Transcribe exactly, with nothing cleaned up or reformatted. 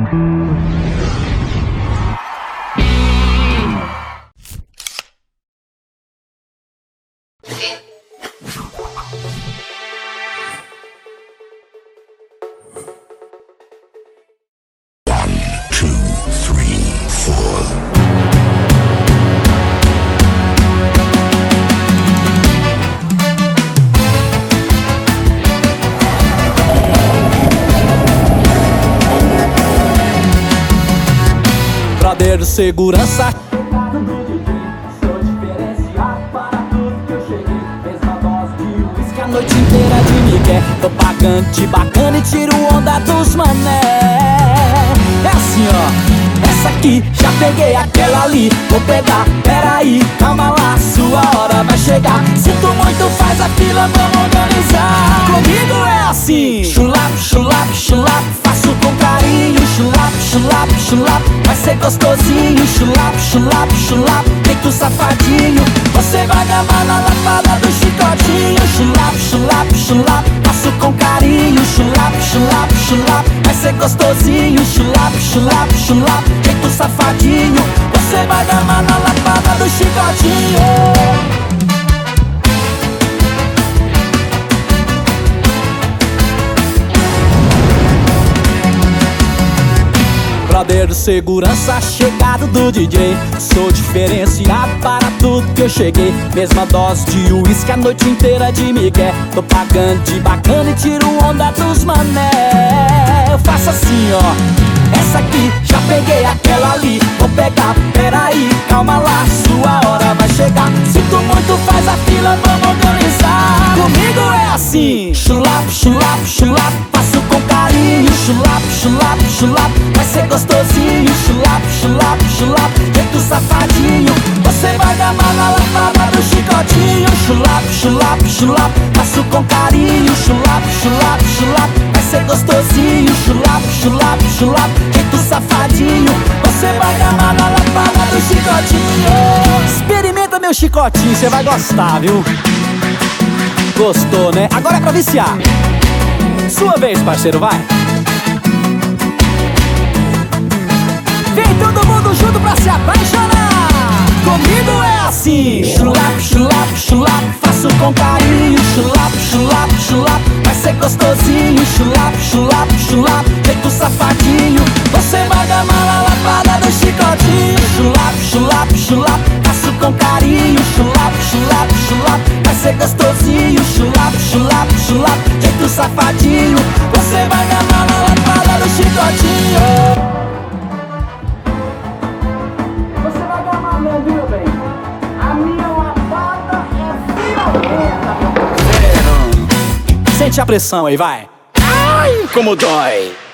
Brother, segurança. Sou diferenciado para tudo que eu cheguei. Mesma dose de uísque A noite inteira de migué. Tô pagando de bacana e tiro onda dos mané. É assim, ó. Essa aqui, já peguei aquela ali. Vou pegar, peraí, calma lá, sua hora vai chegar. Sinto muito, faz a fila, vamos organizar. Comigo é assim: chulap, chulap, chulap, faço com carinho. Chulap, chulap, chulap, vai ser gostosinho. Chulap, chulap, chulap, feito safadinho. Você vai gamar na lapada do chicotinho. Chulap, chulap, chulap, faço com carinho. Chulap, chulap, chulap, vai ser gostosinho. Chulap, chulap, chulap, feito safadinho. Você vai gamar na lapada do chicotinho. Brother, segurança, chegado do D J. Sou diferenciado para tudo que eu cheguei. Mesma dose de uísque a noite inteira de migué. Tô pagando de bacana e tiro onda dos mané. Eu faço assim, ó. Essa aqui, já peguei aquela ali. Vou pegar, peraí, calma lá, sua hora vai chegar. Sinto muito, faz a fila, vamos organizar. Comigo é assim: chulap, chulap, chulap, faço com carinho. Chulap, chulap, chulap, vai ser gostosinho. Chulap, chulap, chulap, jeito safadinho. Você vai gamar na lapada do chicotinho. Chulap, chulap, chulap, faço com carinho. Chulap, chulap, chulap, vai ser gostosinho. Chulap, chulap, chulap, jeito safadinho. Você vai gamar na lapada do chicotinho. Experimenta meu chicotinho, você vai gostar, viu? Gostou, né? Agora é pra viciar. Sua vez, parceiro, vai. Vem todo mundo junto pra se apaixonar. Comigo é assim: chulap, chulap, chulap, faço com carinho. Chulap, chulap, chulap, vai ser gostosinho. Chulap, chulap, chulap, jeito safadinho. Você vai gamar na lapada do chicotinho. Chulap, chulap, chulap, faço com carinho. Chulap, chulap, chulap, vai ser gostosinho. Chulap, chulap, chulap, jeito safadinho. Você vai gamar na lapada do chicotinho. meu bem. A minha lapada é violenta, meu bem. Sente a pressão aí, vai. Ai, como dói.